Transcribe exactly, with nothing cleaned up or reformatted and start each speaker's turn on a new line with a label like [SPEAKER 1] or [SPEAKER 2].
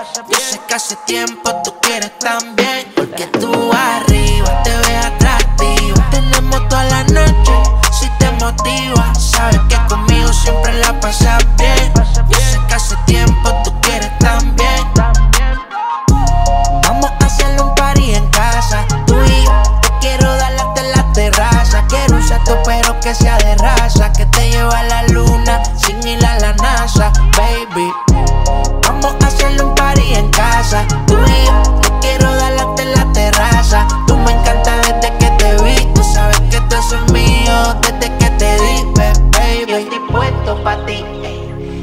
[SPEAKER 1] Yo sé que hace tiempo tú quieres también, porque tú arriba te ves atractiva. Tenemos toda la noche, si te motiva. Sabes que conmigo siempre la pasas bien. Yo sé que hace tiempo tú quieres también. Vamos a hacerle un party en casa, tú y yo. Te quiero dar hasta en la terraza. Quiero un sato pero que sea de raza, que te lleva a la luna sin ir a la NASA, baby. Vamos a hacerle un party en casa.